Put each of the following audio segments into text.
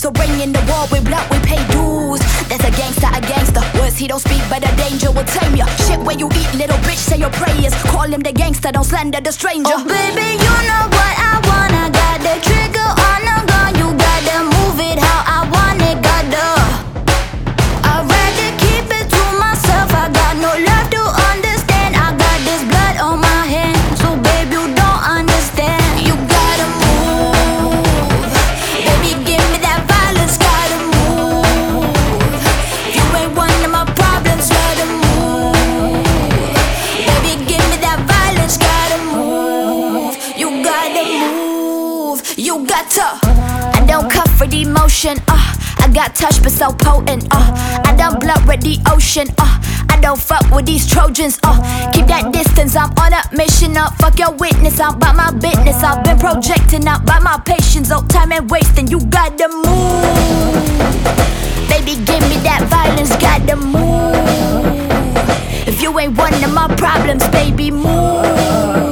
a ring in the wall, we blood, we pay dues. There's a gangster, words he don't speak, but a danger will tame ya. Shit where you eat, little bitch, say your prayers. Call him the gangster, don't slander the stranger. Oh baby, you know what I want. I got the trigger on the gun. You gotta move it how I want it, gotta. I'd rather keep it to myself. I got no love to understand. I got this blood on my hands, so babe, you don't understand. You gotta move, baby, give me that violence. Gotta move. You ain't one of my problems. Gotta move, baby, give me that violence. Gotta move. You gotta move. You got to. I don't cut for the emotion. I got touch but so potent. I don't blood with the ocean. I don't fuck with these Trojans. Keep that distance. I'm on a mission. Fuck your witness. I'm about my business. I've been projecting out by my patience. Time and wasting. You gotta move. Baby, give me that violence. Gotta move. If you ain't one of my problems, baby, move.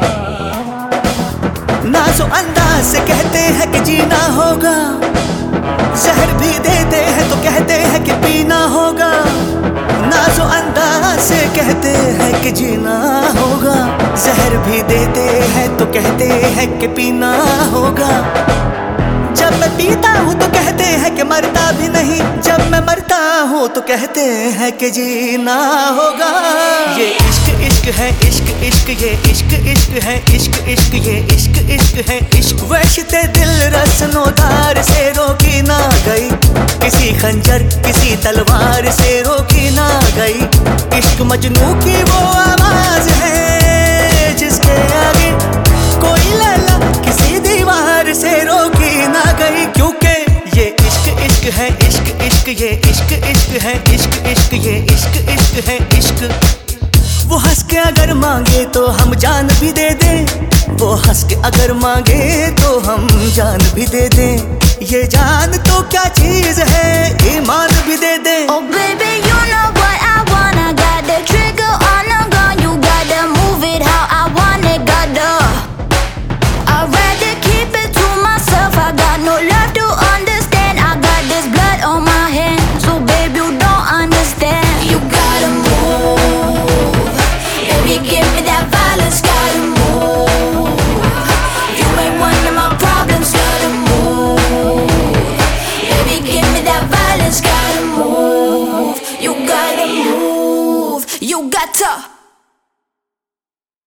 नाज़ो अंदाज से कहते हैं कि जीना होगा, जहर भी देते हैं तो कहते हैं कि पीना होगा। नाज़ो अंदाज से कहते हैं कि जीना होगा, जहर भी देते हैं तो कहते हैं कि पीना होगा। जब मैं पीता हूँ तो कहते हैं कि मरता भी नहीं, जब मैं मरता हूँ तो कहते हैं कि जीना होगा। ये इश्क इश्क है, इश्क इश्क, ये इश्क इश्क है, इश्क इश्क, ये इश्क इश्क है, इश्क। वहशते दिल रस्नोदार से रोकी ना गई, किसी खंजर किसी तलवार से रोकी ना गई। इश्क मजनू की वो आवाज है जिसके आगे कोई लैला किसी दीवार से रोकी ना गई। क्योंकि ये इश्क इश्क है, इश्क इश्क, ये इश्क इश्क है, इश्क इश्क, ये इश्क इश्क है, इश्क। वो हंस के अगर मांगे तो हम जान भी दे दें, वो हंस के अगर मांगे तो हम जान भी दे दें। ये जान तो क्या चीज है, ईमान भी दे दें। Oh baby, you know